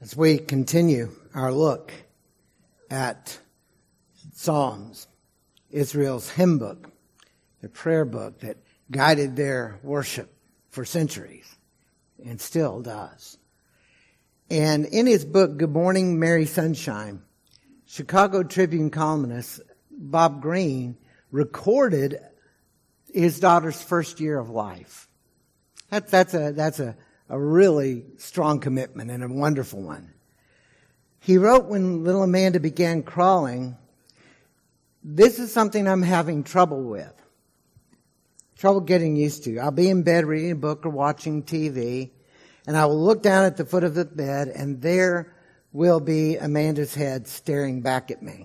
As we continue our look at Psalms, Israel's hymn book, the prayer book that guided their worship for centuries and still does. And in his book, Good Morning, Mary Sunshine, Chicago Tribune columnist Bob Greene recorded his daughter's first year of life. That's a really strong commitment and a wonderful one. He wrote, when little Amanda began crawling, "This is something I'm having trouble with. Trouble getting used to. I'll be in bed reading a book or watching TV, and I will look down at the foot of the bed, and there will be Amanda's head staring back at me.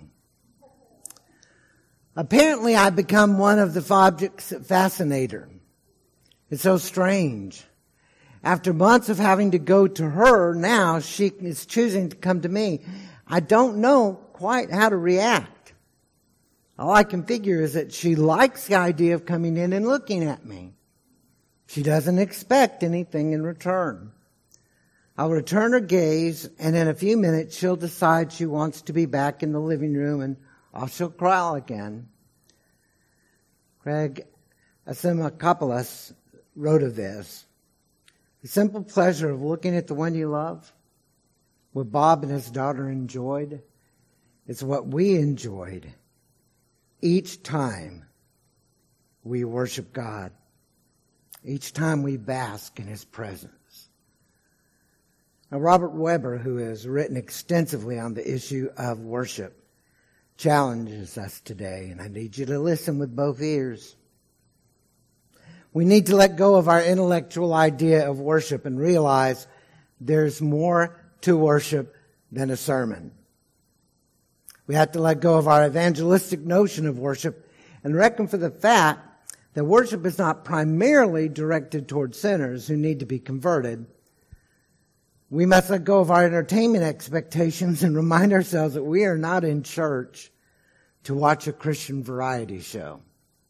Apparently, I've become one of the objects that fascinate her. It's so strange. After months of having to go to her, now she is choosing to come to me. I don't know quite how to react. All I can figure is that she likes the idea of coming in and looking at me. She doesn't expect anything in return. I'll return her gaze, and in a few minutes she'll decide she wants to be back in the living room, and off she'll crawl again." Craig Asimakopoulos wrote of this. "The simple pleasure of looking at the one you love, what Bob and his daughter enjoyed, is what we enjoyed each time we worship God, each time we bask in His presence." Now, Robert Weber, who has written extensively on the issue of worship, challenges us today, and I need you to listen with both ears. We need to let go of our intellectual idea of worship and realize there's more to worship than a sermon. We have to let go of our evangelistic notion of worship and reckon for the fact that worship is not primarily directed towards sinners who need to be converted. We must let go of our entertainment expectations and remind ourselves that we are not in church to watch a Christian variety show.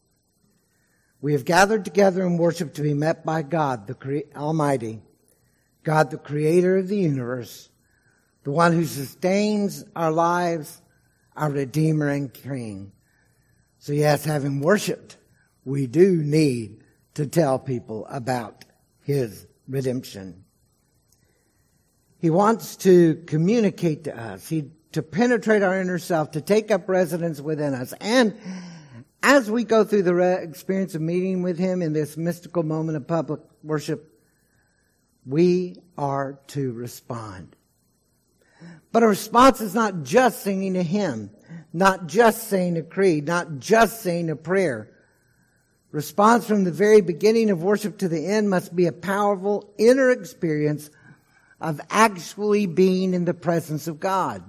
We have gathered together in worship to be met by God, the Almighty, God, the Creator of the universe, the one who sustains our lives, our Redeemer and King. So yes, having worshiped, we do need to tell people about His redemption. He wants to communicate to us, to penetrate our inner self, to take up residence within us. And as we go through the experience of meeting with Him in this mystical moment of public worship, we are to respond. But a response is not just singing a hymn, not just saying a creed, not just saying a prayer. Response from the very beginning of worship to the end must be a powerful inner experience of actually being in the presence of God.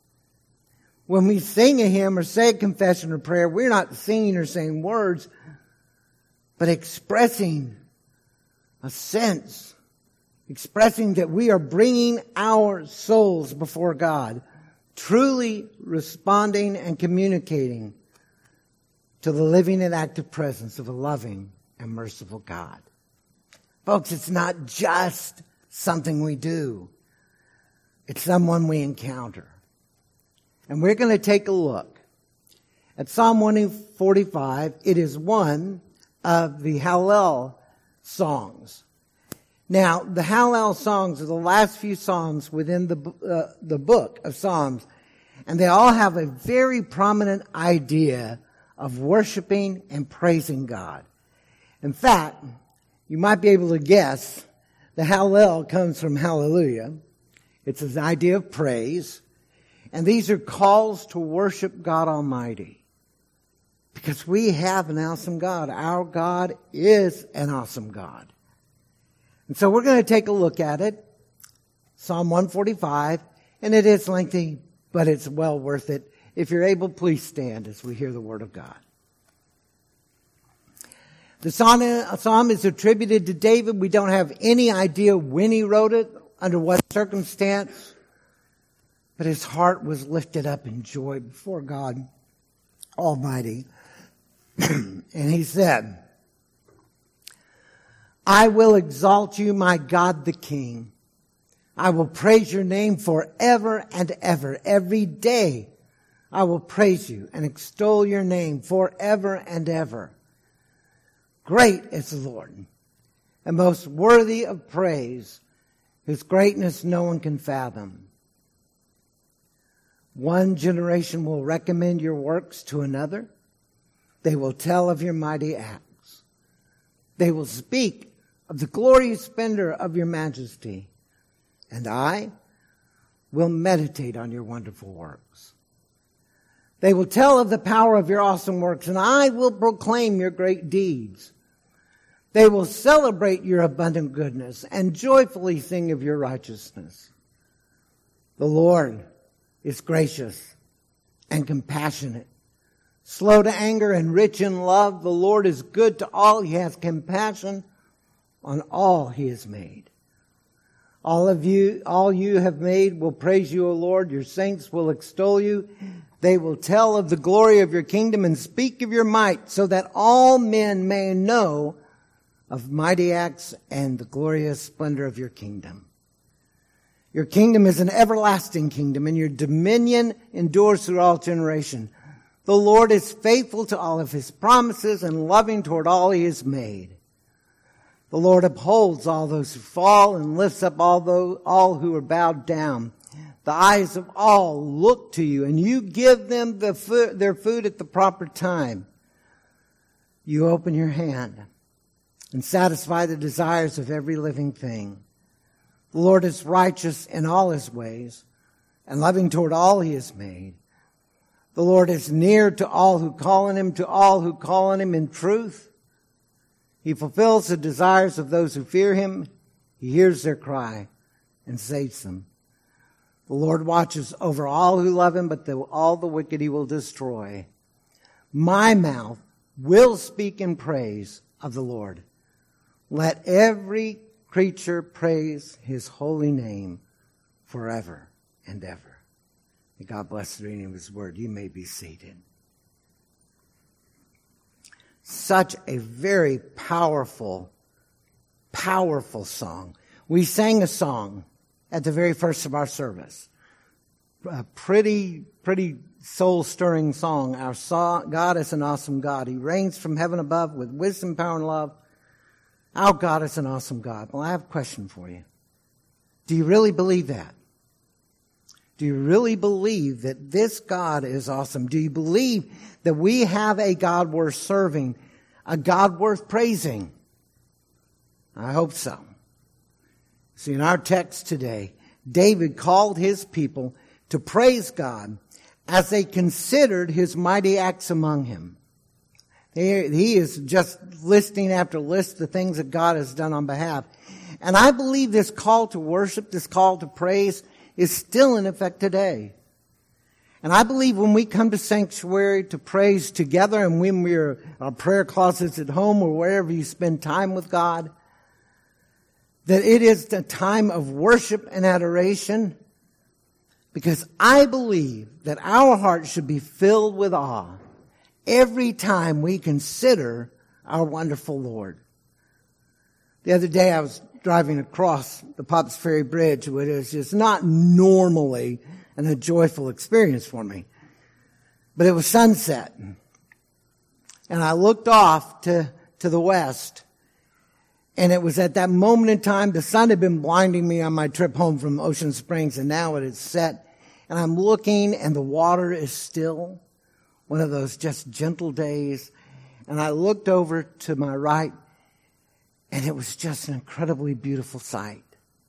When we sing a hymn or say a confession or prayer, we're not singing or saying words, but expressing a sense, expressing that we are bringing our souls before God, truly responding and communicating to the living and active presence of a loving and merciful God. Folks, it's not just something we do. It's someone we encounter. And we're going to take a look at Psalm 145. It is one of the Hallel songs. Now, the Hallel songs are the last few psalms within the book of Psalms, and they all have a very prominent idea of worshiping and praising God. In fact, you might be able to guess the Hallel comes from hallelujah. It's an idea of praise. And these are calls to worship God Almighty. Because we have an awesome God. Our God is an awesome God. And so we're going to take a look at it. Psalm 145. And it is lengthy, but it's well worth it. If you're able, please stand as we hear the Word of God. The psalm is attributed to David. We don't have any idea when he wrote it, under what circumstance, but his heart was lifted up in joy before God Almighty. And he said, "I will exalt you, my God the King. I will praise your name forever and ever. Every day I will praise you and extol your name forever and ever. Great is the Lord, and most worthy of praise, whose greatness no one can fathom. One generation will recommend your works to another. They will tell of your mighty acts. They will speak of the glorious splendor of your majesty. And I will meditate on your wonderful works. They will tell of the power of your awesome works, and I will proclaim your great deeds. They will celebrate your abundant goodness and joyfully sing of your righteousness. The Lord is gracious and compassionate, slow to anger and rich in love. The Lord is good to all. He has compassion on all he has made. All you have made will praise you, O Lord. Your saints will extol you. They will tell of the glory of your kingdom and speak of your might, so that all men may know of mighty acts and the glorious splendor of your kingdom. Your kingdom is an everlasting kingdom, and your dominion endures through all generation. The Lord is faithful to all of his promises and loving toward all he has made. The Lord upholds all those who fall and lifts up all who are bowed down. The eyes of all look to you, and you give them their food at the proper time. You open your hand and satisfy the desires of every living thing. The Lord is righteous in all his ways and loving toward all he has made. The Lord is near to all who call on him, in truth. He fulfills the desires of those who fear him. He hears their cry and saves them. The Lord watches over all who love him, but all the wicked he will destroy. My mouth will speak in praise of the Lord. Let every creature praise his holy name forever and ever. May God bless the reading of his word. You may be seated. Such a very powerful, powerful song. We sang a song at the very first of our service. A pretty soul-stirring song. Our God is an awesome God. He reigns from heaven above with wisdom, power, and love. Our God is an awesome God. Well, I have a question for you. Do you really believe that? Do you really believe that this God is awesome? Do you believe that we have a God worth serving, a God worth praising? I hope so. See, in our text today, David called his people to praise God as they considered his mighty acts among him. He is just listing after list the things that God has done on behalf. And I believe this call to worship, this call to praise, is still in effect today. And I believe when we come to sanctuary to praise together, and when we're our prayer closets at home or wherever you spend time with God, that it is the time of worship and adoration, because I believe that our hearts should be filled with awe every time we consider our wonderful Lord. The other day I was driving across the Pops Ferry Bridge, which is just not normally a joyful experience for me. But it was sunset. And I looked off to the west. And it was at that moment in time, the sun had been blinding me on my trip home from Ocean Springs, and now it had set. And I'm looking, and the water is still. One of those just gentle days. And I looked over to my right, and it was just an incredibly beautiful sight.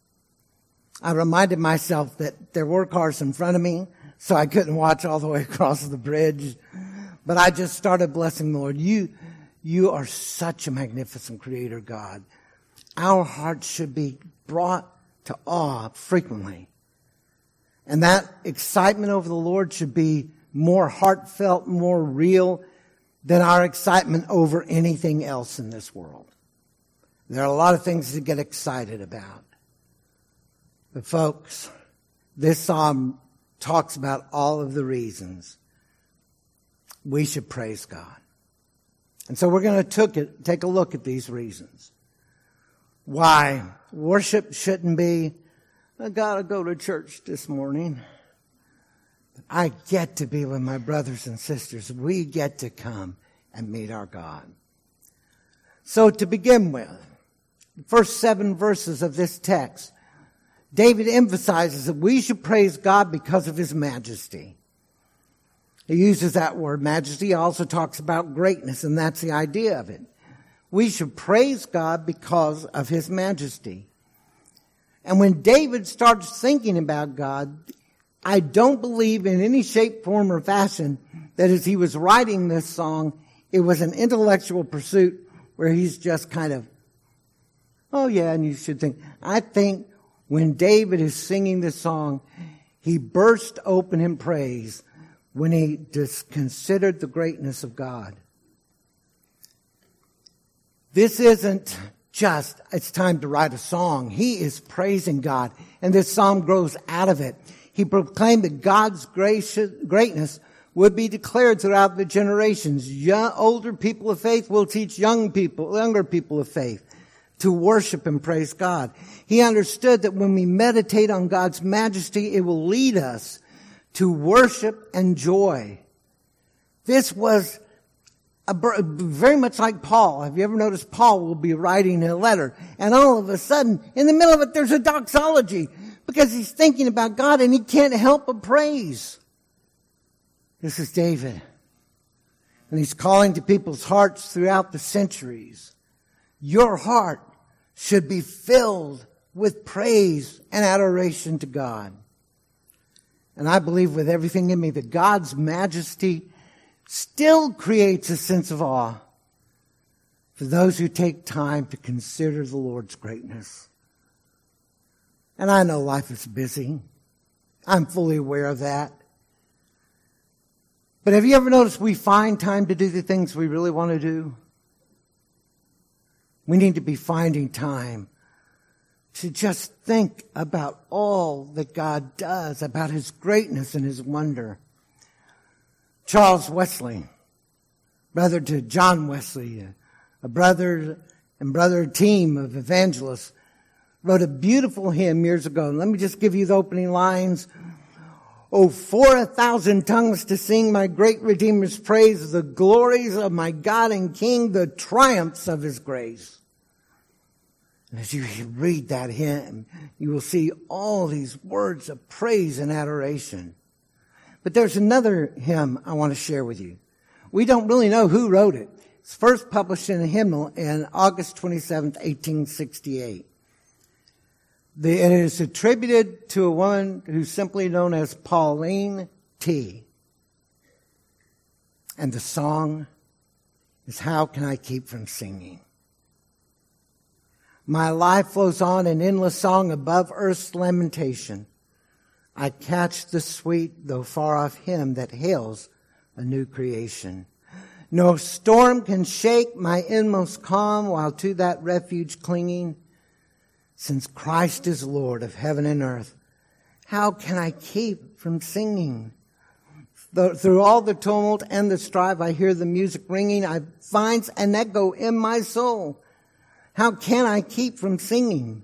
I reminded myself that there were cars in front of me, so I couldn't watch all the way across the bridge. But I just started blessing the Lord. You are such a magnificent creator, God. Our hearts should be brought to awe frequently. And that excitement over the Lord should be more heartfelt, more real than our excitement over anything else in this world. There are a lot of things to get excited about. But folks, this psalm talks about all of the reasons we should praise God. And so we're going to take a look at these reasons. Why worship shouldn't be I gotta go to church this morning. I get to be with my brothers and sisters. We get to come and meet our God. So to begin with, the first 7 verses of this text, David emphasizes that we should praise God because of his majesty. He uses that word majesty. He also talks about greatness, and that's the idea of it. We should praise God because of his majesty. And when David starts thinking about God, I don't believe in any shape, form, or fashion that as he was writing this song, it was an intellectual pursuit where he's just kind of, oh yeah, and you should think. I think when David is singing this song, he burst open in praise when he just considered the greatness of God. This isn't just, it's time to write a song. He is praising God, and this psalm grows out of it. He proclaimed that God's greatness would be declared throughout the generations. Older people of faith will teach younger people of faith to worship and praise God. He understood that when we meditate on God's majesty, it will lead us to worship and joy. This was very much like Paul. Have you ever noticed Paul will be writing a letter, and all of a sudden, in the middle of it, there's a doxology because he's thinking about God and he can't help but praise. This is David. And he's calling to people's hearts throughout the centuries. Your heart should be filled with praise and adoration to God. And I believe with everything in me that God's majesty still creates a sense of awe for those who take time to consider the Lord's greatness. And I know life is busy. I'm fully aware of that. But have you ever noticed we find time to do the things we really want to do? We need to be finding time to just think about all that God does, about his greatness and his wonder. Charles Wesley, brother to John Wesley, a brother team of evangelists, wrote a beautiful hymn years ago. And let me just give you the opening lines. Oh, for 1,000 tongues to sing my great Redeemer's praise, the glories of my God and King, the triumphs of his grace. And as you read that hymn, you will see all these words of praise and adoration. But there's another hymn I want to share with you. We don't really know who wrote it. It's first published in a hymnal in August 27th, 1868. It is attributed to a woman who's simply known as Pauline T. And the song is How Can I Keep From Singing? My life flows on in endless song above earth's lamentation. I catch the sweet, though far off hymn that hails a new creation. No storm can shake my inmost calm while to that refuge clinging. Since Christ is Lord of heaven and earth, how can I keep from singing? Through all the tumult and the strife, I hear the music ringing. I find an echo in my soul. How can I keep from singing?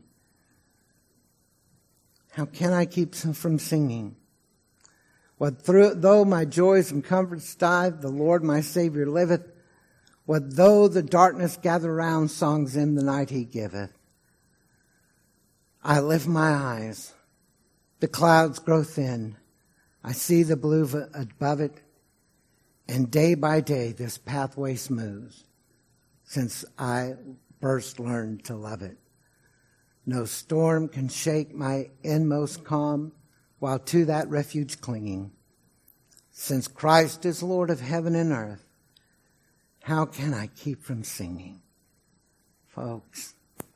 How can I keep from singing? What though my joys and comforts die, the Lord my Savior liveth. What though the darkness gather round, songs in the night he giveth. I lift my eyes, the clouds grow thin. I see the blue above it, and day by day this pathway smooths, since I first learned to love it. No storm can shake my inmost calm, while to that refuge clinging. Since Christ is Lord of heaven and earth, how can I keep from singing? Folks,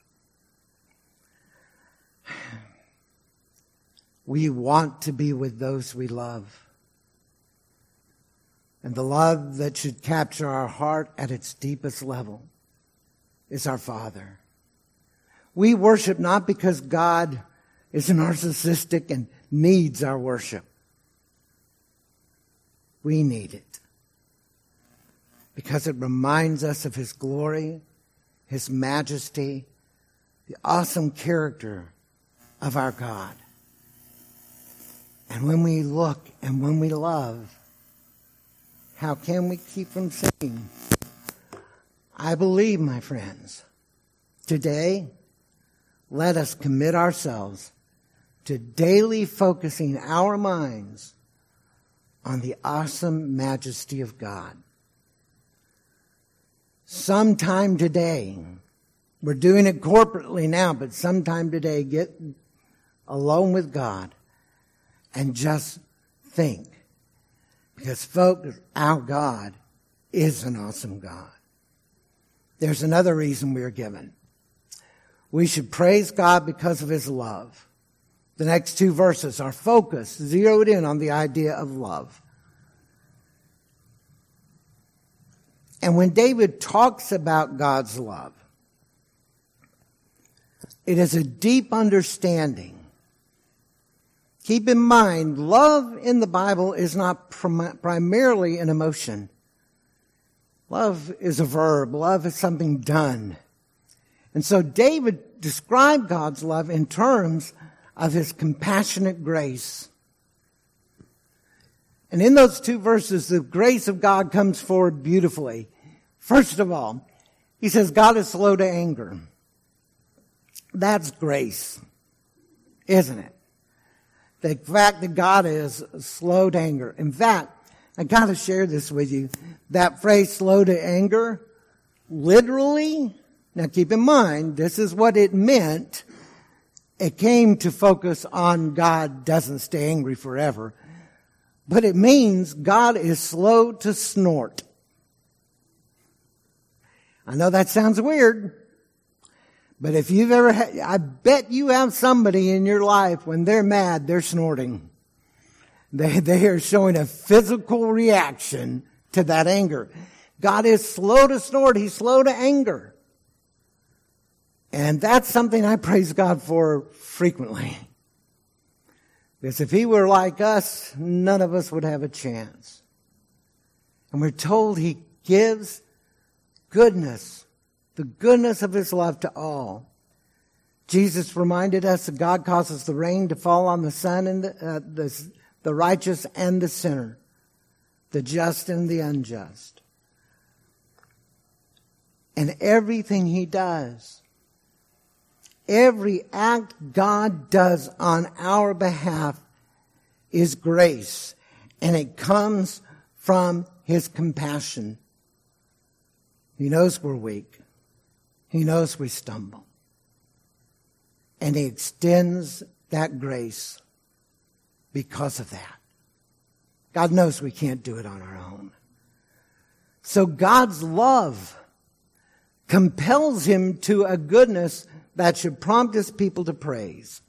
we want to be with those we love. And the love that should capture our heart at its deepest level is our Father. We worship not because God is narcissistic and needs our worship. We need it because it reminds us of his glory, his majesty, the awesome character of our God. And when we look and when we love, how can we keep from sinning? I believe, my friends, today, let us commit ourselves to daily focusing our minds on the awesome majesty of God. Sometime today, we're doing it corporately now, but sometime today, get alone with God and just think. Because folks, our God is an awesome God. There's another reason we are given. We should praise God because of His love. The next two verses are focused, zeroed in on the idea of love. And when David talks about God's love, it is a deep understanding. Keep in mind, love in the Bible is not primarily an emotion. Love is a verb. Love is something done. And so David described God's love in terms of His compassionate grace. And in those two verses, the grace of God comes forward beautifully. First of all, he says God is slow to anger. That's grace, isn't it? The fact that God is slow to anger. In fact, I got to share this with you. That phrase, slow to anger, literally, now keep in mind, this is what it meant. It came to focus on God doesn't stay angry forever. But it means God is slow to snort. I know that sounds weird. But if you've ever had, I bet you have somebody in your life when they're mad, they're snorting. They are showing a physical reaction to that anger. God is slow to snort. He's slow to anger. And that's something I praise God for frequently. Because if He were like us, none of us would have a chance. And we're told He gives goodness, the goodness of His love to all. Jesus reminded us that God causes the rain to fall on the sun and the righteous and the sinner, the just and the unjust. And everything He does, every act God does on our behalf is grace, and it comes from His compassion. He knows we're weak. He knows we stumble. And He extends that grace because of that. God knows we can't do it on our own. So God's love compels Him to a goodness that should prompt His people to praise.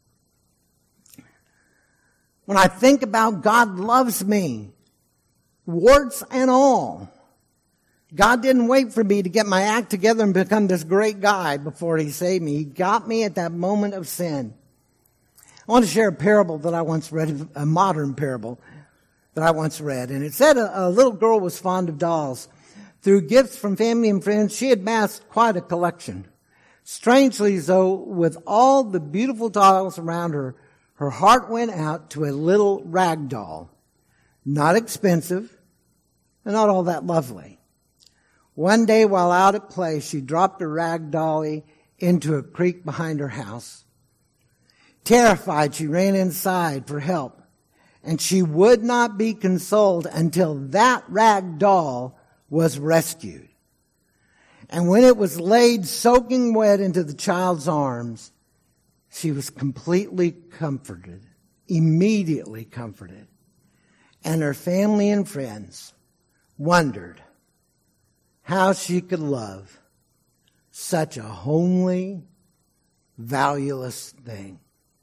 When I think about God loves me, warts and all, God didn't wait for me to get my act together and become this great guy before He saved me. He got me at that moment of sin. I want to share a parable that I once read, a modern parable that I once read. And it said a little girl was fond of dolls. Through gifts from family and friends, she had amassed quite a collection. Strangely, though, with all the beautiful dolls around her, her heart went out to a little rag doll. Not expensive, and not all that lovely. One day while out at play, she dropped a rag dolly into a creek behind her house. Terrified, she ran inside for help, and she would not be consoled until that rag doll was rescued. And when it was laid soaking wet into the child's arms, she was completely comforted, immediately comforted. And her family and friends wondered how she could love such a homely, valueless thing.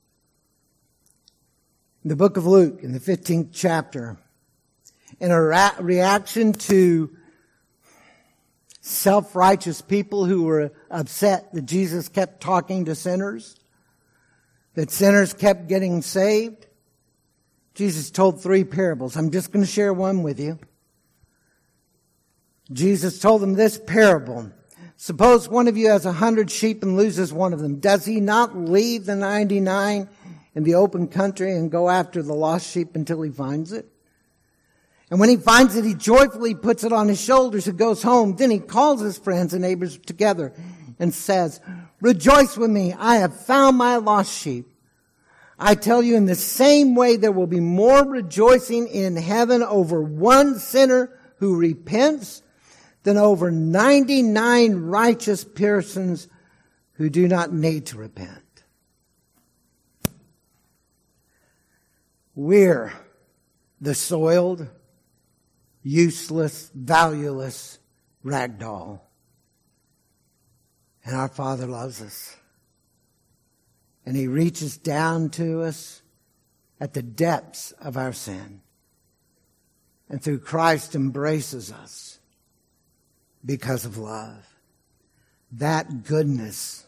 In the book of Luke, in the 15th chapter, in a reaction to self-righteous people who were upset that Jesus kept talking to sinners, that sinners kept getting saved, Jesus told 3 parables. I'm just going to share one with you. Jesus told them this parable. Suppose one of you has 100 sheep and loses one of them. Does he not leave the 99 in the open country and go after the lost sheep until he finds it. And when he finds it, he joyfully puts it on his shoulders and goes home. Then he calls his friends and neighbors together and says, "Rejoice with me, I have found my lost sheep." I tell you, in the same way, there will be more rejoicing in heaven over one sinner who repents than over 99 righteous persons who do not need to repent. We're the soiled, useless, valueless ragdoll. And our Father loves us. And he reaches down to us at the depths of our sin. And through Christ embraces us because of love. That goodness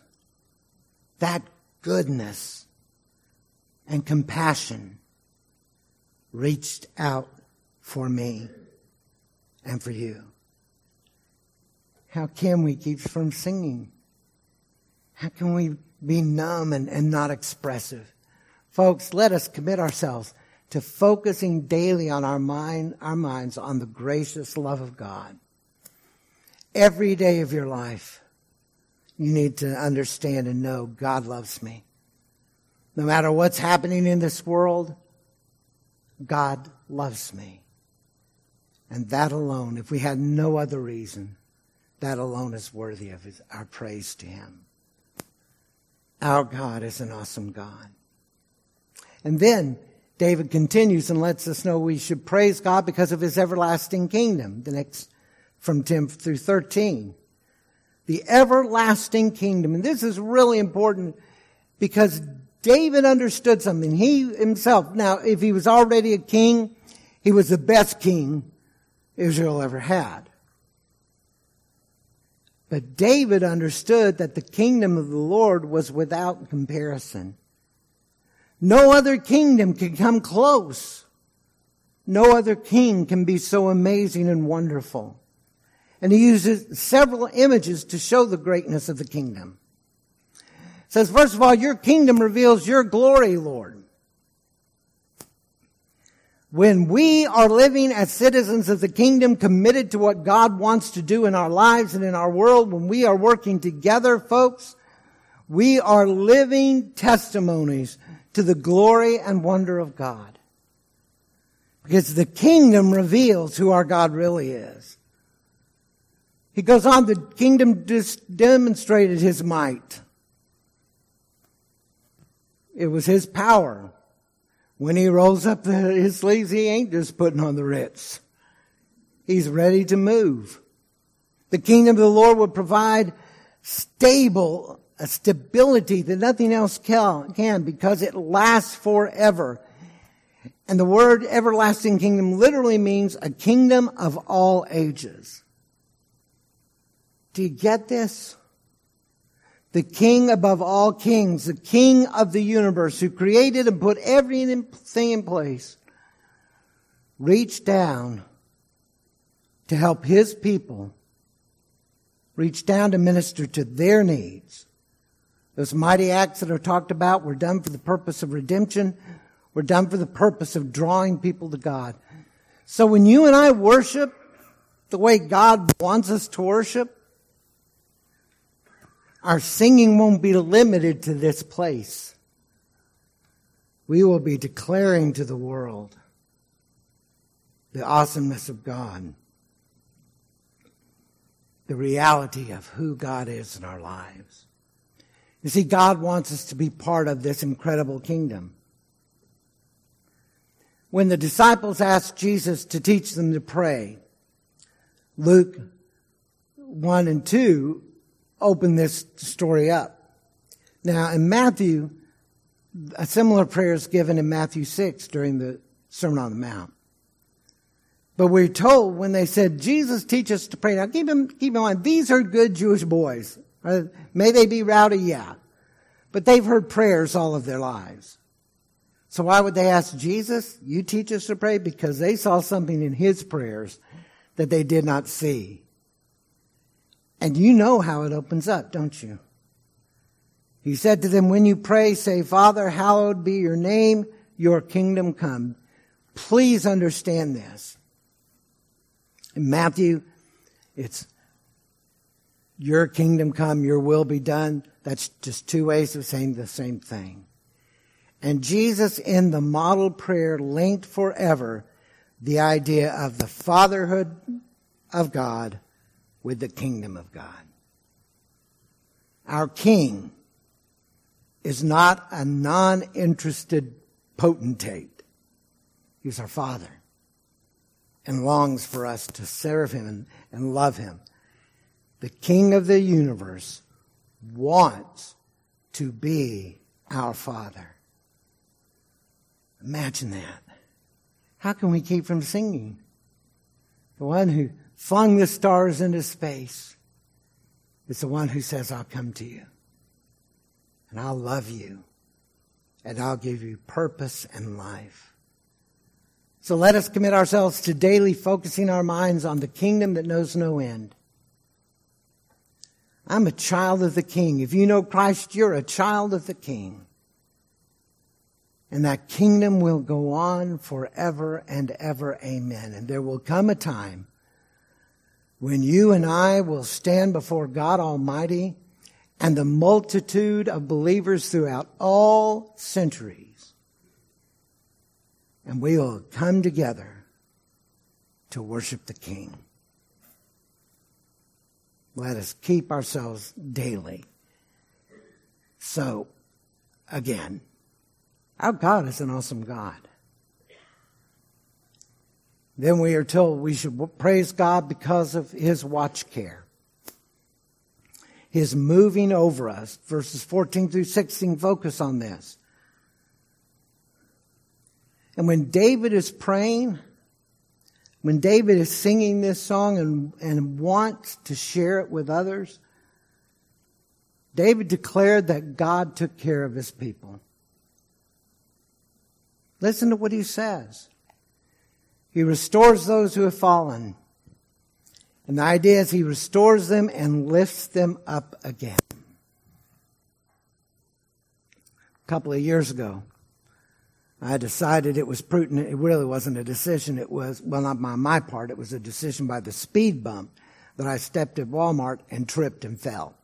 and compassion reached out for me and for you. How can we keep from singing? How can we be numb and not expressive? Folks, let us commit ourselves to focusing daily on our minds on the gracious love of God. Every day of your life, you need to understand and know God loves me. No matter what's happening in this world, God loves me. And that alone, if we had no other reason, that alone is worthy of our praise to him. Our God is an awesome God. And then David continues and lets us know we should praise God because of his everlasting kingdom. The next from 10 through 13. The everlasting kingdom. And this is really important because David understood something. He himself, now if he was already a king, he was the best king Israel ever had. But David understood that the kingdom of the Lord was without comparison. No other kingdom can come close. No other king can be so amazing and wonderful. And he uses several images to show the greatness of the kingdom. It says, first of all, your kingdom reveals your glory, Lord. When we are living as citizens of the kingdom, committed to what God wants to do in our lives and in our world, when we are working together, folks, we are living testimonies to the glory and wonder of God. Because the kingdom reveals who our God really is. He goes on, the kingdom demonstrated his might. It was his power. When he rolls up his sleeves, he ain't just putting on the Ritz. He's ready to move. The kingdom of the Lord would provide a stability that nothing else can because it lasts forever. And the word everlasting kingdom literally means a kingdom of all ages. Do you get this? The king above all kings, the king of the universe who created and put everything in place, reached down to help his people, reached down to minister to their needs. Those mighty acts that are talked about were done for the purpose of redemption, were done for the purpose of drawing people to God. So when you and I worship the way God wants us to worship, our singing won't be limited to this place. We will be declaring to the world the awesomeness of God, the reality of who God is in our lives. You see, God wants us to be part of this incredible kingdom. When the disciples asked Jesus to teach them to pray, Luke 1 and 2 open this story up. Now, in Matthew, a similar prayer is given in Matthew 6 during the Sermon on the Mount. But we're told when they said, Jesus, teach us to pray. Now, keep in mind, these are good Jewish boys. May they be rowdy? Yeah. But they've heard prayers all of their lives. So why would they ask Jesus, you teach us to pray? Because they saw something in his prayers that they did not see. And you know how it opens up, don't you? He said to them, when you pray, say, Father, hallowed be your name, your kingdom come. Please understand this. In Matthew, it's your kingdom come, your will be done. That's just two ways of saying the same thing. And Jesus in the model prayer linked forever the idea of the fatherhood of God with the kingdom of God. Our King is not a non-interested potentate. He's our Father and longs for us to serve Him and love Him. The King of the universe wants to be our Father. Imagine that. How can we keep from singing? The one who flung the stars into space is the one who says, I'll come to you. And I'll love you. And I'll give you purpose and life. So let us commit ourselves to daily focusing our minds on the kingdom that knows no end. I'm a child of the King. If you know Christ, you're a child of the King. And that kingdom will go on forever and ever. Amen. And there will come a time when you and I will stand before God Almighty and the multitude of believers throughout all centuries. And we will come together to worship the King. Let us keep ourselves daily. So, again, our God is an awesome God. Then we are told we should praise God because of His watch care. His moving over us. Verses 14 through 16 focus on this. And when David is praying, when David is singing this song and wants to share it with others, David declared that God took care of His people. Listen to what he says. He restores those who have fallen. And the idea is He restores them and lifts them up again. A couple of years ago, I decided it was prudent. It really wasn't a decision. It was, well, not by my part. It was a decision by the speed bump that I stepped at Walmart and tripped and fell.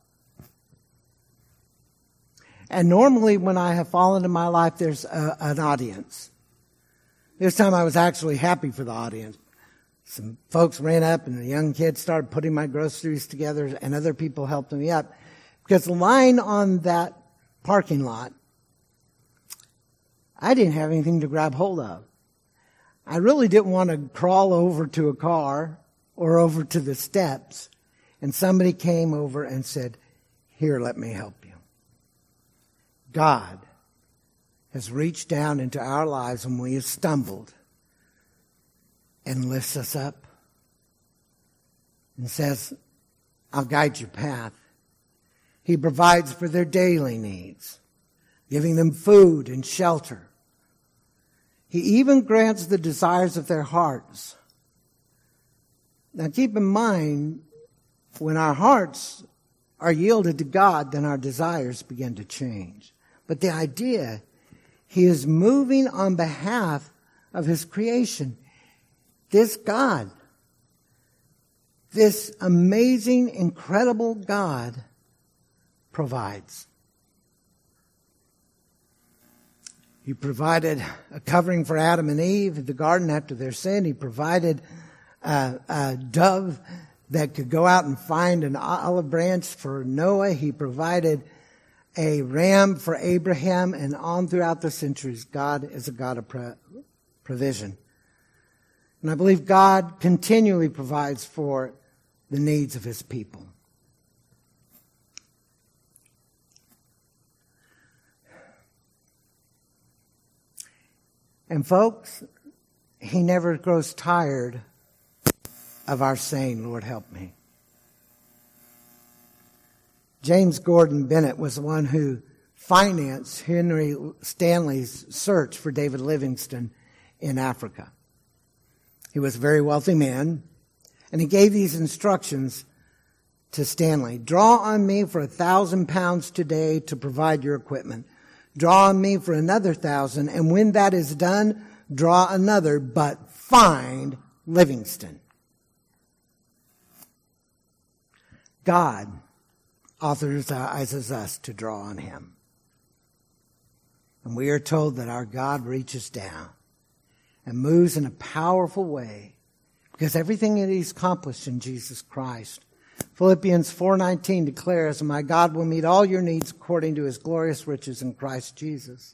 And normally when I have fallen in my life, there's an audience. This time I was actually happy for the audience. Some folks ran up and the young kids started putting my groceries together and other people helped me up. Because the line on that parking lot, I didn't have anything to grab hold of. I really didn't want to crawl over to a car or over to the steps. And somebody came over and said, here, let me help you. God has reached down into our lives when we have stumbled and lifts us up and says, I'll guide your path. He provides for their daily needs, giving them food and shelter. He even grants the desires of their hearts. Now keep in mind, when our hearts are yielded to God, then our desires begin to change. But the idea, He is moving on behalf of His creation. This God, this amazing, incredible God provides. He provided a covering for Adam and Eve in the garden after their sin. He provided a dove that could go out and find an olive branch for Noah. He provided a ram for Abraham, and on throughout the centuries, God is a God of provision. And I believe God continually provides for the needs of His people. And folks, He never grows tired of our saying, Lord, help me. James Gordon Bennett was the one who financed Henry Stanley's search for David Livingstone in Africa. He was a very wealthy man, and he gave these instructions to Stanley, draw on me for 1,000 pounds today to provide your equipment. Draw on me for another 1,000, and when that is done, draw another, but find Livingston. God authorizes us to draw on him. And we are told that our God reaches down and moves in a powerful way because everything that he's accomplished in Jesus Christ. Philippians 4:19 declares, my God will meet all your needs according to his glorious riches in Christ Jesus.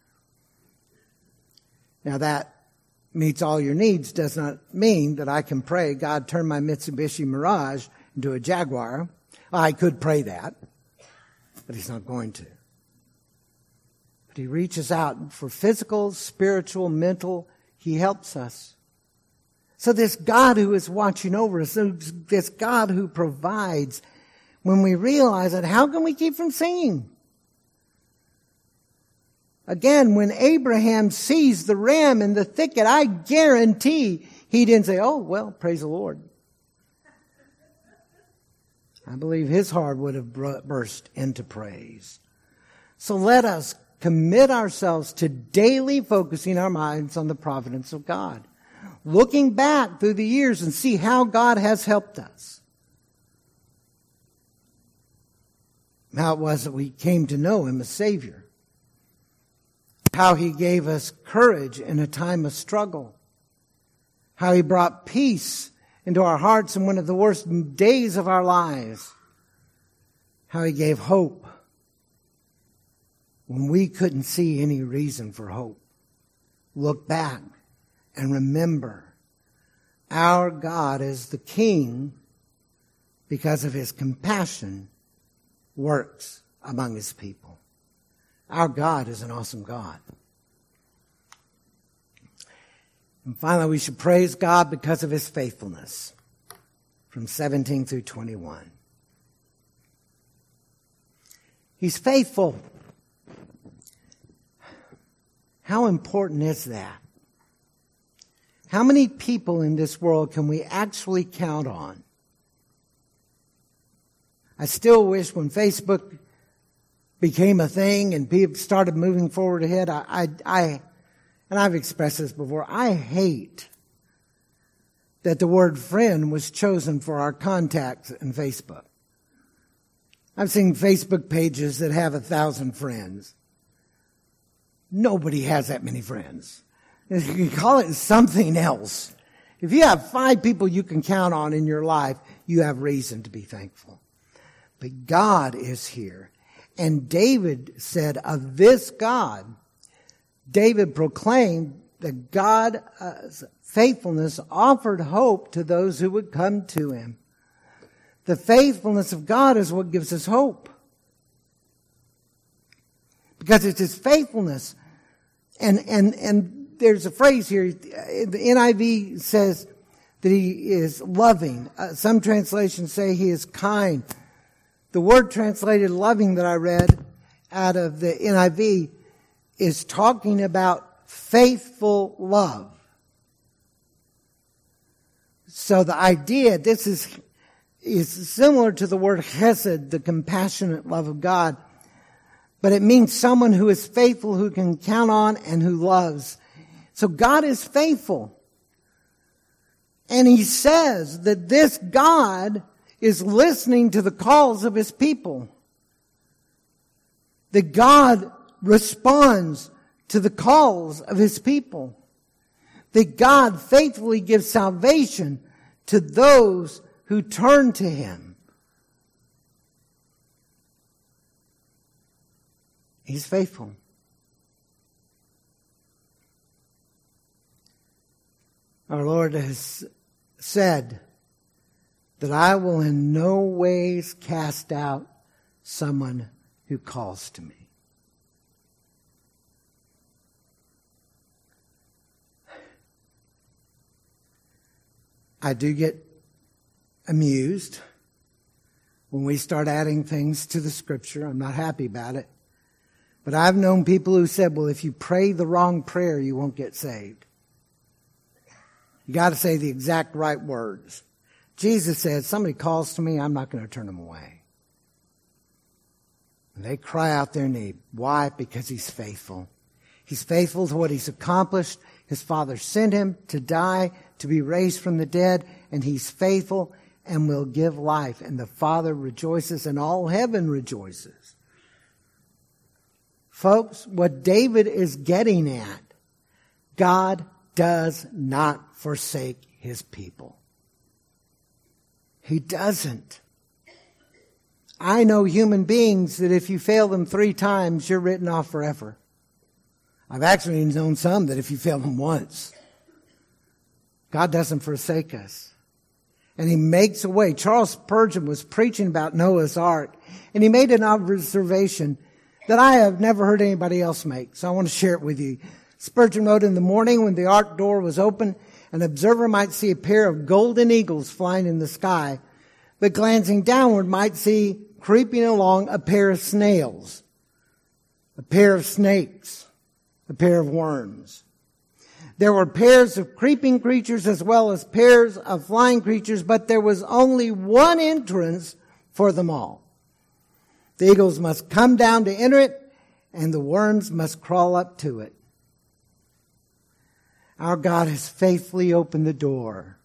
Now that meets all your needs does not mean that I can pray, God, turn my Mitsubishi Mirage into a Jaguar. I could pray that, but he's not going to. But he reaches out for physical, spiritual, mental. He helps us. So this God who is watching over us, this God who provides, when we realize that, how can we keep from singing? Again, when Abraham sees the ram in the thicket, I guarantee he didn't say, oh, well, praise the Lord. I believe his heart would have burst into praise. So let us commit ourselves to daily focusing our minds on the providence of God. Looking back through the years and see how God has helped us. How it was that we came to know him as Savior. How he gave us courage in a time of struggle. How he brought peace into our hearts in one of the worst days of our lives. How he gave hope when we couldn't see any reason for hope. Look back and remember, our God is the King because of his compassion works among his people. Our God is an awesome God. And finally, we should praise God because of his faithfulness. From 17 through 21. He's faithful. How important is that? How many people in this world can we actually count on? I still wish when Facebook became a thing and people started moving forward ahead, and I've expressed this before, I hate that the word friend was chosen for our contacts in Facebook. I've seen Facebook pages that have 1,000 friends. Nobody has that many friends. You can call it something else. If you have 5 people you can count on in your life, you have reason to be thankful. But God is here. And David said of this God, David proclaimed that God's faithfulness offered hope to those who would come to him. The faithfulness of God is what gives us hope. Because it's his faithfulness. And there's a phrase here, the NIV says that he is loving. Some translations say he is kind. The word translated loving that I read out of the NIV is talking about faithful love. So the idea, this is similar to the word chesed, the compassionate love of God. But it means someone who is faithful, who can count on, and who loves. So God is faithful. And he says that this God is listening to the calls of his people. That God responds to the calls of his people. That God faithfully gives salvation to those who turn to him. He's faithful. Our Lord has said that I will in no ways cast out someone who calls to me. I do get amused when we start adding things to the scripture. I'm not happy about it. But I've known people who said, well, if you pray the wrong prayer, you won't get saved. You got to say the exact right words. Jesus said, somebody calls to me, I'm not going to turn them away. And they cry out their need. Why? Because he's faithful. He's faithful to what he's accomplished. His Father sent him to die, to be raised from the dead, and he's faithful and will give life. And the Father rejoices and all heaven rejoices. Folks, what David is getting at, God does not forsake his people. He doesn't. I know human beings that if you fail them 3 times, you're written off forever. I've actually known some that if you fail them once, God doesn't forsake us. And he makes a way. Charles Spurgeon was preaching about Noah's Ark, and he made an observation that I have never heard anybody else make. So I want to share it with you. Spurgeon wrote, in the morning when the ark door was open, an observer might see a pair of golden eagles flying in the sky, but glancing downward might see creeping along a pair of snails, a pair of snakes, a pair of worms. There were pairs of creeping creatures as well as pairs of flying creatures, but there was only one entrance for them all. The eagles must come down to enter it, and the worms must crawl up to it. Our God has faithfully opened the door.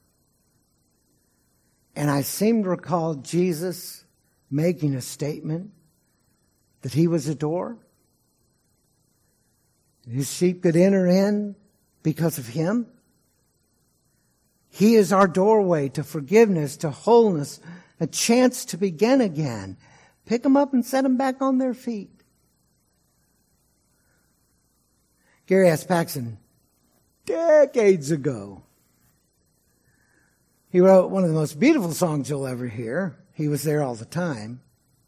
And I seem to recall Jesus making a statement that he was a door. His sheep could enter in because of him. He is our doorway to forgiveness, to wholeness, a chance to begin again. Pick them up and set them back on their feet. Gary S. Paxson, decades ago, he wrote one of the most beautiful songs you'll ever hear. He was there all the time.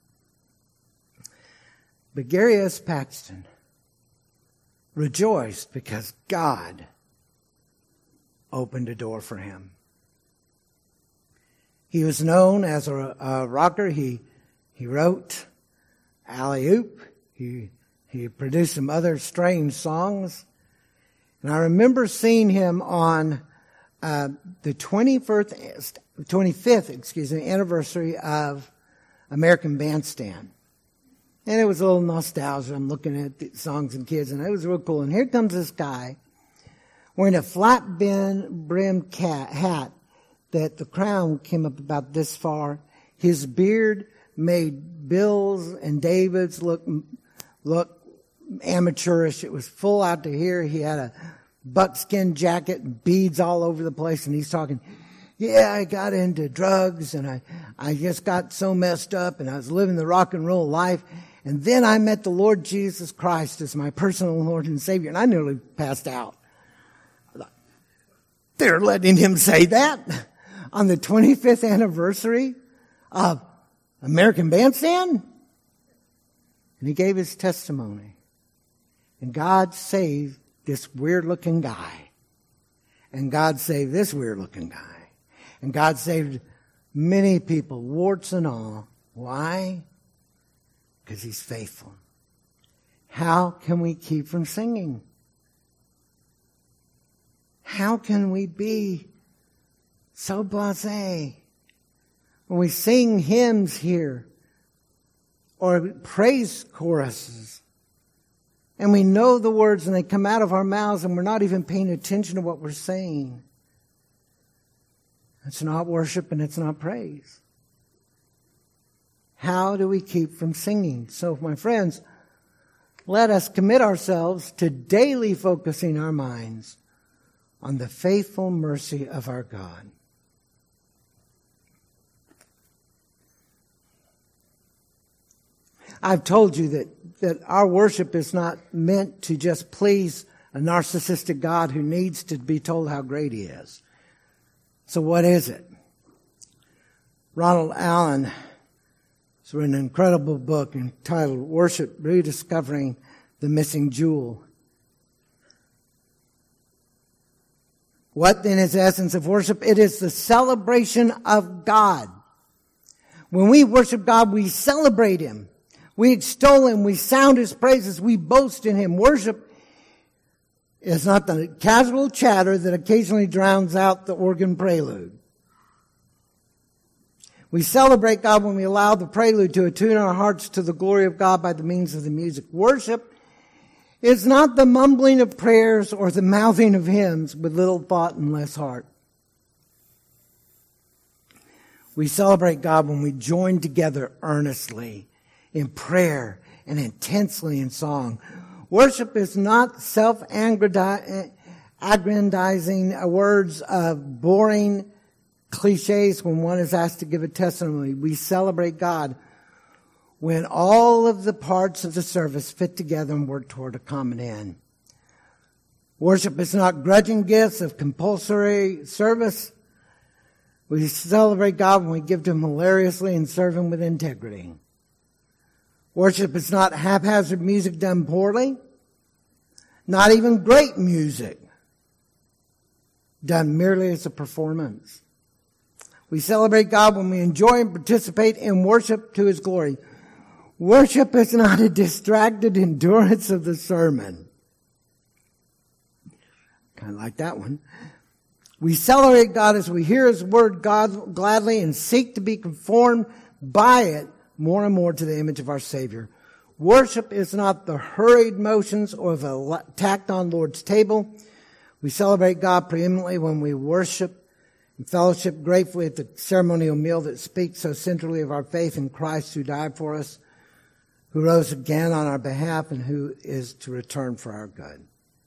But Gary S. Paxton rejoiced because God opened a door for him. He was known as a rocker. He wrote Alley Oop. He produced some other strange songs. And I remember seeing him on the 25th anniversary of American Bandstand. And it was a little nostalgia. I'm looking at the songs and kids, and it was real cool. And here comes this guy wearing a flat-brimmed hat that the crown came up about this far. His beard made Bill's and David's look amateurish. It was full out to here. He had a buckskin jacket and beads all over the place, and he's talking, yeah, I got into drugs, and I just got so messed up, and I was living the rock and roll life, and then I met the Lord Jesus Christ as my personal Lord and Savior, and I nearly passed out. They're letting him say that on the 25th anniversary of American Bandstand? And he gave his testimony. And God saved this weird-looking guy. And God saved this weird-looking guy. And God saved many people, warts and all. Why? Because he's faithful. How can we keep from singing? How can we be so blasé when we sing hymns here or praise choruses and we know the words and they come out of our mouths and we're not even paying attention to what we're saying? It's not worship and it's not praise. How do we keep from singing? So, my friends, let us commit ourselves to daily focusing our minds on the faithful mercy of our God. I've told you that our worship is not meant to just please a narcissistic God who needs to be told how great he is. So what is it? Ronald Allen has written an incredible book entitled Worship, Rediscovering the Missing Jewel. What then is the essence of worship? It is the celebration of God. When we worship God, we celebrate him. We extol him. We sound his praises. We boast in him. Worship is not the casual chatter that occasionally drowns out the organ prelude. We celebrate God when we allow the prelude to attune our hearts to the glory of God by the means of the music. Worship is not the mumbling of prayers or the mouthing of hymns with little thought and less heart. We celebrate God when we join together earnestly in prayer and intensely in song. Worship is not self-aggrandizing words of boring cliches when one is asked to give a testimony. We celebrate God when all of the parts of the service fit together and work toward a common end. Worship is not grudging gifts of compulsory service. We celebrate God when we give to him hilariously and serve him with integrity. Worship is not haphazard music done poorly, not even great music done merely as a performance. We celebrate God when we enjoy and participate in worship to his glory. Worship is not a distracted endurance of the sermon. Kind of like that one. We celebrate God as we hear his word God gladly and seek to be conformed by it more and more to the image of our Savior. Worship is not the hurried motions or the tacked on Lord's table. We celebrate God preeminently when we worship and fellowship gratefully at the ceremonial meal that speaks so centrally of our faith in Christ who died for us, who rose again on our behalf, and who is to return for our good.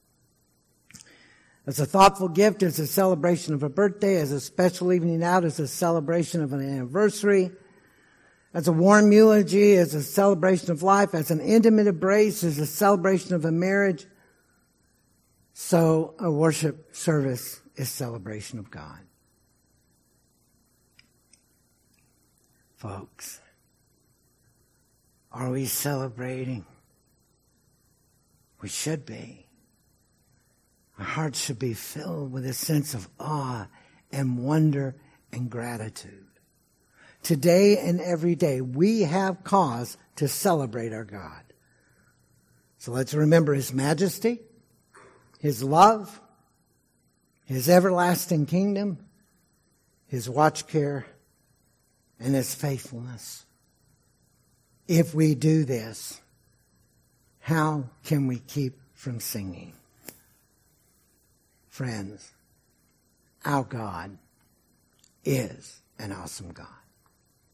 As a thoughtful gift, as a celebration of a birthday, as a special evening out, as a celebration of an anniversary, as a warm eulogy, as a celebration of life, as an intimate embrace, as a celebration of a marriage, so a worship service is celebration of God. Folks, are we celebrating? We should be. Our hearts should be filled with a sense of awe and wonder and gratitude. Today and every day, we have cause to celebrate our God. So let's remember his majesty, his love, his everlasting kingdom, his watch care, and his faithfulness. If we do this, how can we keep from singing? Friends, our God is an awesome God.